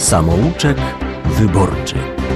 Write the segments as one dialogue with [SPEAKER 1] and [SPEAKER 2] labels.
[SPEAKER 1] Samouczek wyborczy.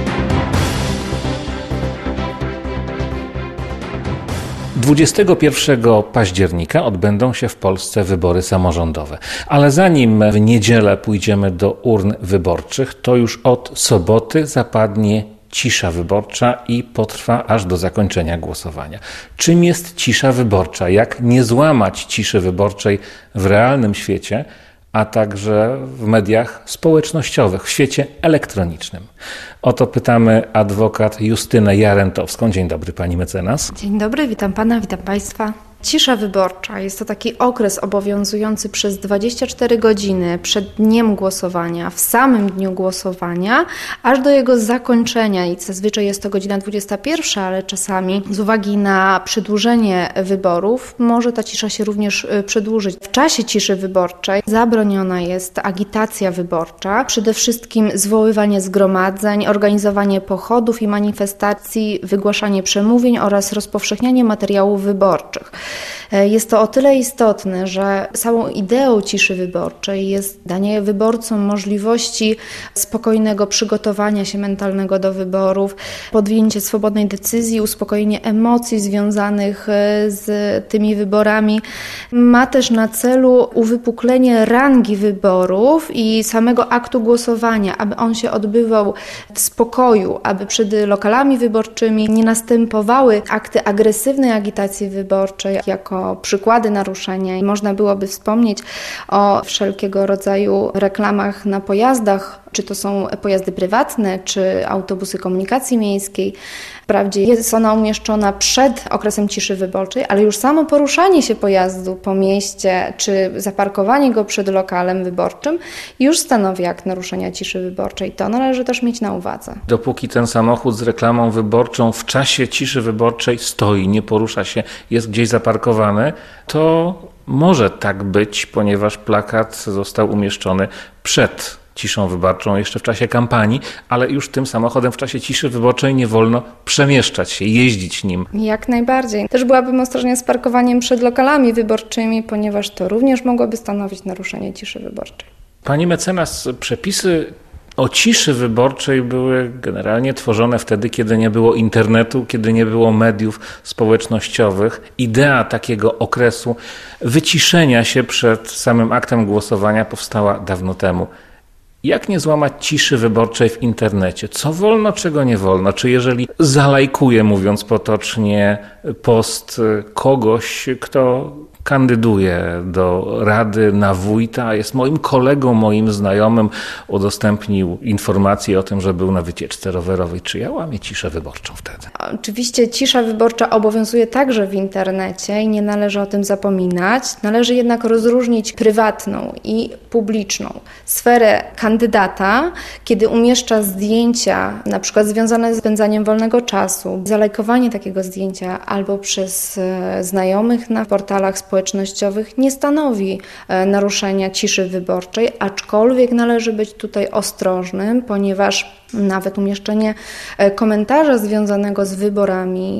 [SPEAKER 2] Dwudziestego 21 października odbędą się w Polsce wybory samorządowe. Ale zanim w niedzielę pójdziemy do urn wyborczych, to już od soboty zapadnie cisza wyborcza i potrwa aż do zakończenia głosowania. Czym jest cisza wyborcza? Jak nie złamać ciszy wyborczej w realnym świecie, a także w mediach społecznościowych, w świecie elektronicznym? O to pytamy adwokat Justynę Jarentowską. Dzień dobry, pani mecenas.
[SPEAKER 3] Dzień dobry, witam pana, witam państwa. Cisza wyborcza jest to taki okres obowiązujący przez 24 godziny przed dniem głosowania, w samym dniu głosowania, aż do jego zakończenia i zazwyczaj jest to godzina 21, ale czasami z uwagi na przedłużenie wyborów może ta cisza się również przedłużyć. W czasie ciszy wyborczej zabroniona jest agitacja wyborcza, przede wszystkim zwoływanie zgromadzeń, organizowanie pochodów i manifestacji, wygłaszanie przemówień oraz rozpowszechnianie materiałów wyborczych. Jest to o tyle istotne, że samą ideą ciszy wyborczej jest danie wyborcom możliwości spokojnego przygotowania się mentalnego do wyborów, podjęcie swobodnej decyzji, uspokojenie emocji związanych z tymi wyborami. Ma też na celu uwypuklenie rangi wyborów i samego aktu głosowania, aby on się odbywał w spokoju, aby przed lokalami wyborczymi nie następowały akty agresywnej agitacji wyborczej, jako przykłady naruszenia. I można byłoby wspomnieć o wszelkiego rodzaju reklamach na pojazdach, czy to są pojazdy prywatne, czy autobusy komunikacji miejskiej. Wprawdzie jest ona umieszczona przed okresem ciszy wyborczej, ale już samo poruszanie się pojazdu po mieście, czy zaparkowanie go przed lokalem wyborczym już stanowi akt naruszenia ciszy wyborczej. To należy też mieć na uwadze.
[SPEAKER 2] Dopóki ten samochód z reklamą wyborczą w czasie ciszy wyborczej stoi, nie porusza się, jest gdzieś zaparkowany, to może tak być, ponieważ plakat został umieszczony przed ciszą wyborczą jeszcze w czasie kampanii, ale już tym samochodem w czasie ciszy wyborczej nie wolno przemieszczać się, jeździć nim.
[SPEAKER 3] Jak najbardziej. Też byłabym ostrożna z parkowaniem przed lokalami wyborczymi, ponieważ to również mogłoby stanowić naruszenie ciszy wyborczej.
[SPEAKER 2] Pani mecenas, przepisy o ciszy wyborczej były generalnie tworzone wtedy, kiedy nie było internetu, kiedy nie było mediów społecznościowych. Idea takiego okresu wyciszenia się przed samym aktem głosowania powstała dawno temu. Jak nie złamać ciszy wyborczej w internecie? Co wolno, czego nie wolno? Czy jeżeli zalajkuję, mówiąc potocznie, post kogoś, kto kandyduje do rady na wójta, jest moim kolegą, moim znajomym, udostępnił informację o tym, że był na wycieczce rowerowej, czy ja łamię ciszę wyborczą wtedy?
[SPEAKER 3] Oczywiście cisza wyborcza obowiązuje także w internecie i nie należy o tym zapominać. Należy jednak rozróżnić prywatną i publiczną sferę kandydata, kiedy umieszcza zdjęcia, na przykład związane z spędzaniem wolnego czasu, zalajkowanie takiego zdjęcia albo przez znajomych na portalach społecznościowych nie stanowi naruszenia ciszy wyborczej, aczkolwiek należy być tutaj ostrożnym, ponieważ nawet umieszczenie komentarza związanego z wyborami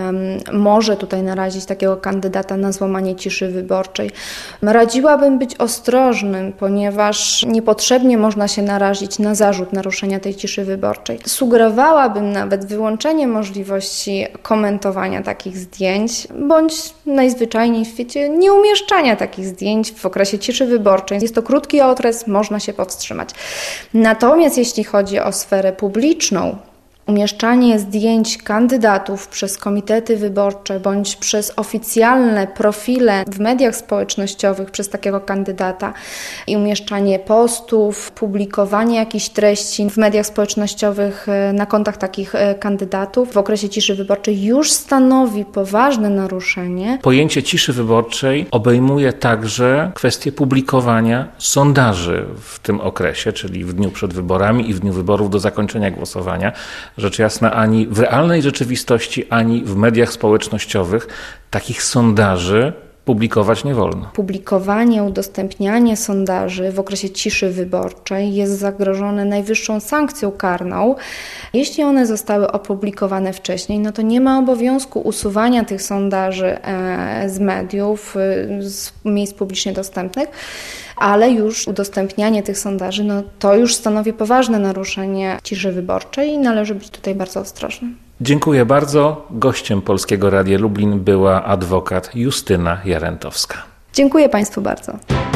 [SPEAKER 3] może tutaj narazić takiego kandydata na złamanie ciszy wyborczej. Radziłabym być ostrożnym, ponieważ niepotrzebnie można się narazić na zarzut naruszenia tej ciszy wyborczej. Sugerowałabym nawet wyłączenie możliwości komentowania takich zdjęć, bądź najzwyczajniej w świecie nieumieszczania takich zdjęć w okresie ciszy wyborczej. Jest to krótki okres, można się powstrzymać. Natomiast jeśli chodzi o sferę publiczną, umieszczanie zdjęć kandydatów przez komitety wyborcze bądź przez oficjalne profile w mediach społecznościowych przez takiego kandydata i umieszczanie postów, publikowanie jakichś treści w mediach społecznościowych na kontach takich kandydatów w okresie ciszy wyborczej już stanowi poważne naruszenie.
[SPEAKER 2] Pojęcie ciszy wyborczej obejmuje także kwestię publikowania sondaży w tym okresie, czyli w dniu przed wyborami i w dniu wyborów do zakończenia głosowania. Rzecz jasna, ani w realnej rzeczywistości, ani w mediach społecznościowych takich sondaży publikować nie wolno.
[SPEAKER 3] Publikowanie, udostępnianie sondaży w okresie ciszy wyborczej jest zagrożone najwyższą sankcją karną. Jeśli one zostały opublikowane wcześniej, no to nie ma obowiązku usuwania tych sondaży z mediów, z miejsc publicznie dostępnych, ale już udostępnianie tych sondaży, no to już stanowi poważne naruszenie ciszy wyborczej i należy być tutaj bardzo ostrożnym.
[SPEAKER 2] Dziękuję bardzo. Gościem Polskiego Radia Lublin była adwokat Justyna Jarentowska.
[SPEAKER 3] Dziękuję Państwu bardzo.